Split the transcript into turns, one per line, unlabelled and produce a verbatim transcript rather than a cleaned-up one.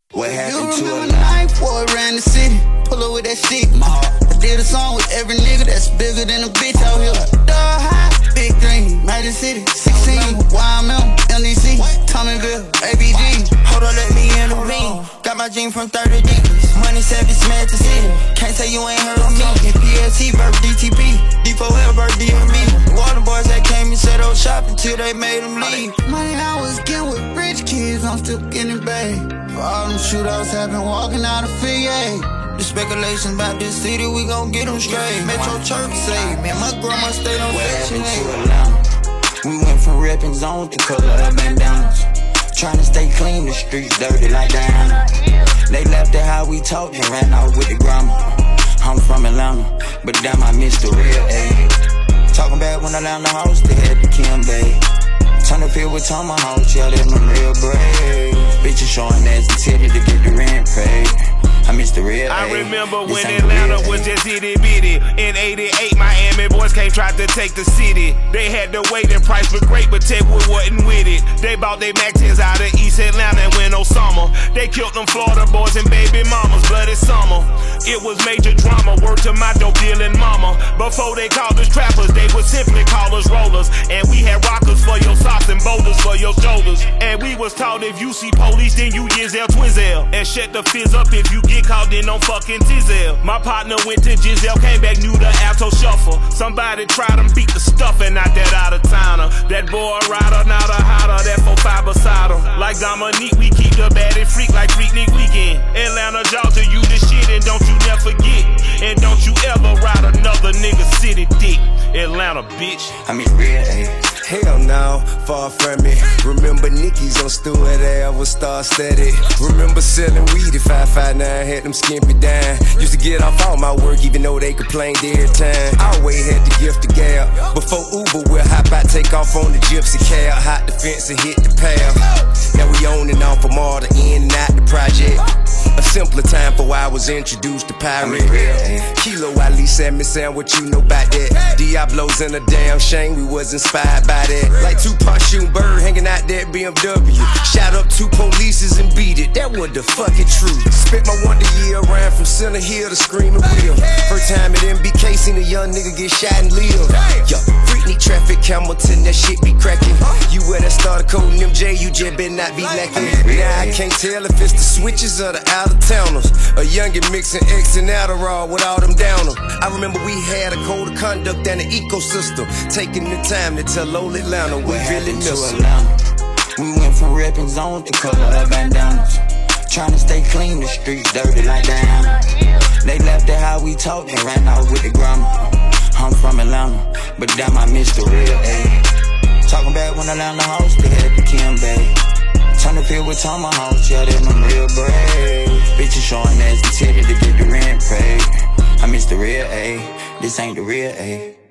What happened to a
life? Boy ran the city, pull up with that shit. I did a song with every nigga that's bigger than a bitch out here. Dog high, big dream, Magic City, sixteen, Y M M, L D C, Tommyville, A B G.
Hold on, let me intervene. Got my dream from thirty degrees. Money savage, mad to city. Can't say you ain't heard of me. P L C, birth D T P. D four L, birth D M B. Water boys that came and set up shop until they made them leave.
Money I was getting with rich kids, I'm still getting paid. For all them shootouts have been walking out of V A.
The speculations about this city, we gon' get them straight. Metro Church say, man, my grandma stayed on Section eight. We went from reppin' zone to color of bandanas. Tryna stay clean, the streets dirty like Diana. They left it how we talked and ran out with the grandma. I'm from Atlanta, but damn I miss the real A. Talking back when I left the house, they had the Kim Bay. Turn the field with tomahawks, yeah, them real brave. Bitches showing ass and titty to get the rent paid. I miss the real
I
A.
remember when Atlanta was just itty bitty. In eighty-eight, Miami boys came tried to take the city. They had the weight and price was great, but Techwood wasn't with it. They bought their Mac tens out of East Atlanta and went on summer. They killed them Florida boys and baby mamas, bloody summer. It was major drama, word to my dope dealing mama. Before they called us trappers, they would simply call us rollers. And we had rockers for your socks and boulders for your shoulders. And we was taught if you see police, then you Giselle Twizel. And shut the fizz up if you get caught in on fucking Tizel. My partner went to Giselle, came back, knew the alto shuffle. Somebody tried him, beat the stuffing out that out of towner. That boy rider, now the hotter, that four five beside him. Like Dominique, we keep the baddie freak like Freaknik Weekend. Atlanta, Georgia, you the shit, and don't you never forget. And don't you ever ride another nigga city dick. Atlanta, bitch.
I mean real A.
Hell no, far from it. Remember Nicky's on Stewart Ave was star steady. Remember selling weed at five five nine, had them skimpy down. Used to get off all my work even though they complained every time. I always had the gift of gab. Before Uber, we'll hop out, take off on the gypsy cab. Hot the fence and hit the path. Now we on and off from all the in and out the project. A simpler time for I was introduced to pirate. Kilo Ali said me saying what you know about that. Diablo's in a damn shame we was inspired by that. Like Tupac shooting bird hanging out that B M W. Shot up two polices and beat it, that was the fucking truth. Spent my wonder year around from Center Hill to Screaming Wheel. First time at M B K seen a young nigga get shot and live. Yo, Freaknik traffic, Hamilton, that shit be cracking. You wear that starter coat and M J, you just better not be lacking. Now I can't tell if it's the switches or the out of towners. A youngin' mixing X and Adderall with all them downers. I remember we had a code of conduct and an ecosystem. Taking the time to tell old Atlanta we really miss
Atlanta. We went from reppin' zone to color of bandanas. Tryna stay clean, the streets dirty like Diana. They left it how we talked and ran out with the grandma. I'm from Atlanta, but damn I miss the real A. Talking back when I left the house, they had the Kim Bay. Turn the field with tomahawks, yeah, them real brave. Bitches showing ass and titty to get the rent paid. I miss the real A, this ain't the real A.